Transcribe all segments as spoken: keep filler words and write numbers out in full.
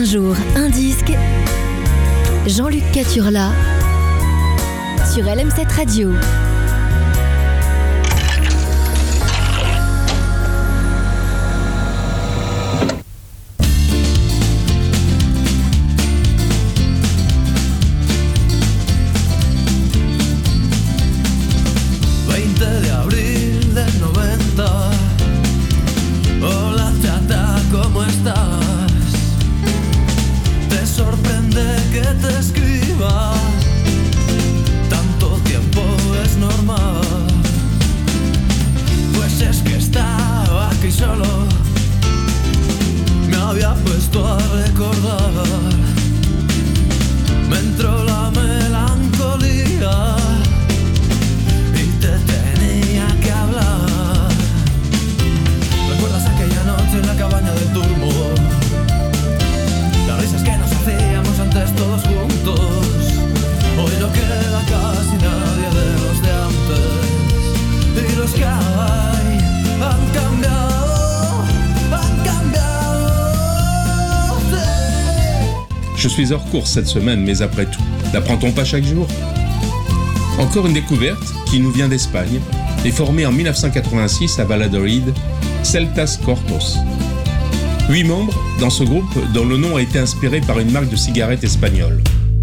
jour, un disque. Jean-Luc Caturla sur L M sept Radio. Je suis hors course cette semaine, mais après tout, n'apprend-on pas chaque jour ? Encore une découverte qui nous vient d'Espagne et formée en dix-neuf cent quatre-vingt-six à Valladolid, Celtas Cortos. Huit membres dans ce groupe dont le nom a été inspiré par une marque de cigarettes espagnole.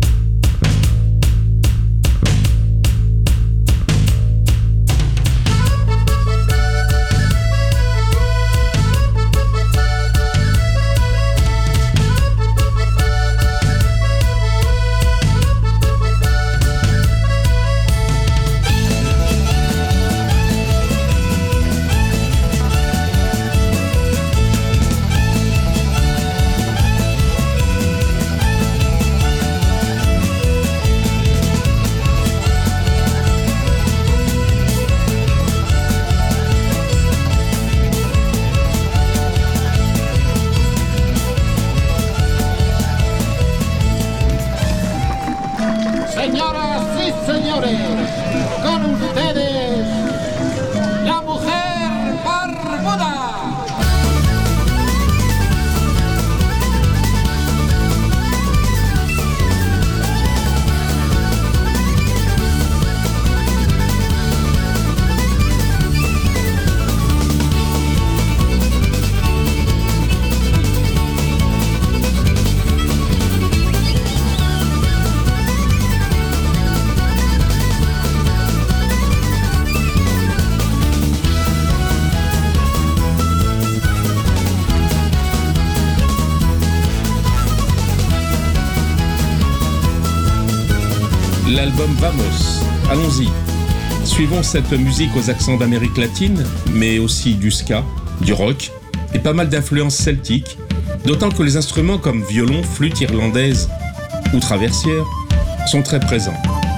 L'album Vamos, allons-y. Suivons cette musique aux accents d'Amérique latine, mais aussi du ska, du rock et pas mal d'influences celtiques, d'autant que les instruments comme violon, flûte irlandaise ou traversière sont très présents.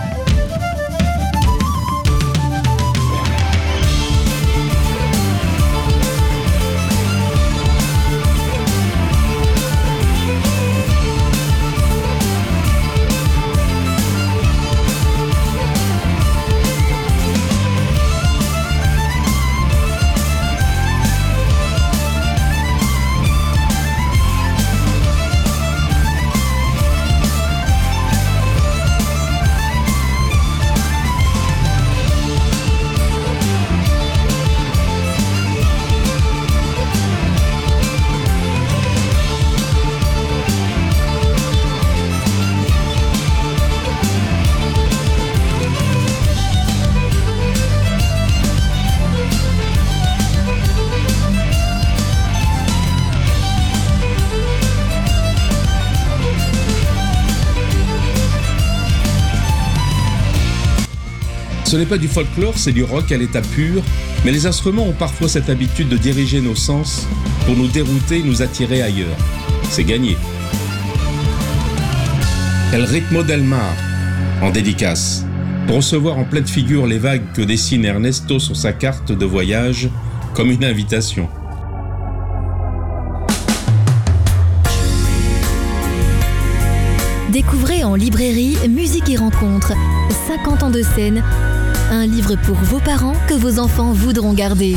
Ce n'est pas du folklore, c'est du rock à l'état pur, mais les instruments ont parfois cette habitude de diriger nos sens pour nous dérouter et nous attirer ailleurs. C'est gagné. El ritmo del mar, en dédicace, pour recevoir en pleine figure les vagues que dessine Ernesto sur sa carte de voyage comme une invitation. Découvrez en librairie Musique et Rencontres, cinquante ans de scène, un livre pour vos parents que vos enfants voudront garder.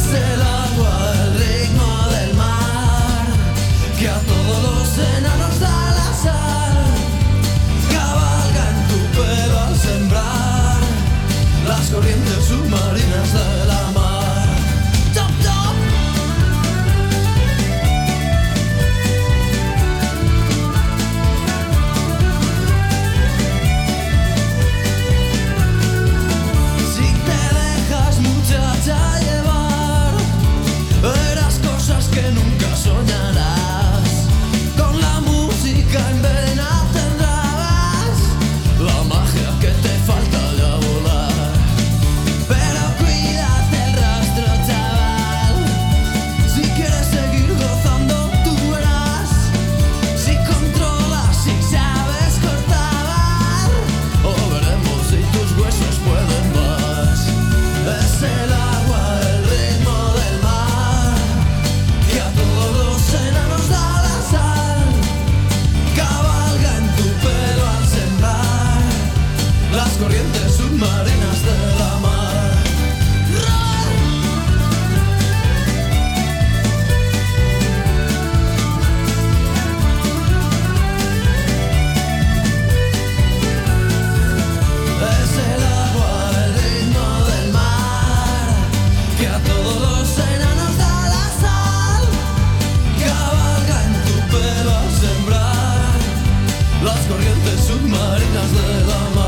el agua, el ritmo del mar, que a todos los enanos da la sal. Cabalga en tu pelo al sembrar las corrientes submarinas de la mar. Top, top. Si te dejas, muchacha, llevar, verás cosas que nunca soñarás. Con la música en vena tendrás la magia que te falta ya volar. Pero cuídate el rastro, chaval, si quieres seguir gozando tú verás. Si controlas, si sabes cortar, o veremos si tus huesos pueden más. Es el agua, el ritmo del mar, que a todos los enanos da la sal. Cabalga en tu pelo al sembrar las corrientes submarinas de la mar. ¡Roar! Es el agua, el ritmo del mar, que a todos los enanos da la sal. Cabalga en tu pelo al sembrar las corrientes submarinas de la mar.